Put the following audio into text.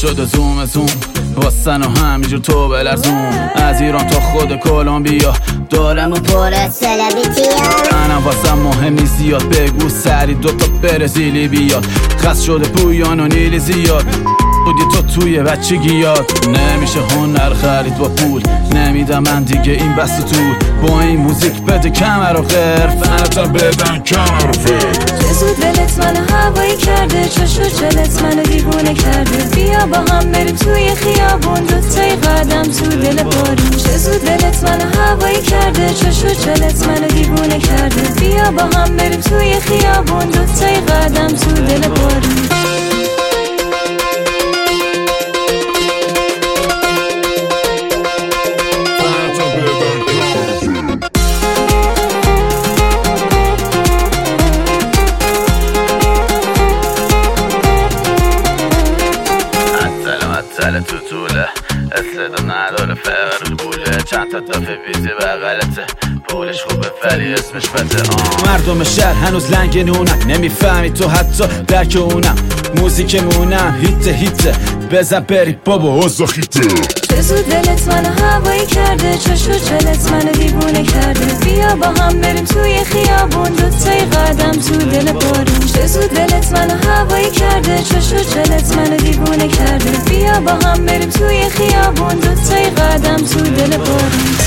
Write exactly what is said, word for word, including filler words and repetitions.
شده زوم زوم واسن و همینجور تو بلرزون از ایران تا خود کلمبیا دارم و پر سلبریتیا منم واسم مهم نیست زیاد بگو سری دوتا برزیلی بیاد خست شده پویان و نیلی زیاد بودی تو توی بچگی یاد نمیشه هنر خرید با پول نمیدم من دیگه این بس طول با این موزیک بده کمر و غیر فنتا بدن کمر و فر چه زود ولت منو هوایی کرده چشو چلت منو دیوونه کرده بیا با هم بریم توی خیابون دوتای قدم تو دل بارون چه زود ولت منو هوایی کرده چشو چلت منو دیوونه کرده بیا با هم بریم توی خیابون دوتای قدم تو دل بارون سل تو طوله استعداد نداره فقر بوله چند تا دافه ویزی بغلته پولش خوبه ولی اسمش بده مردم شهر هنوز لنگ نونن نمیفهمی تو حتی درک اونم موزیکمونم هیت هیته بزن بری بابا اوزا خیته چه زود ولت منو هوایی کرده چشو چلت منو دیوونه کرده بیا با هم بریم توی خیابون دوتای قدم تو دل بارون چه زود ولت منو هوایی کرده چشو چلت منو دیوونه کرده بیا با هم بریم توی خیابون دوتای قدم تو دل بارون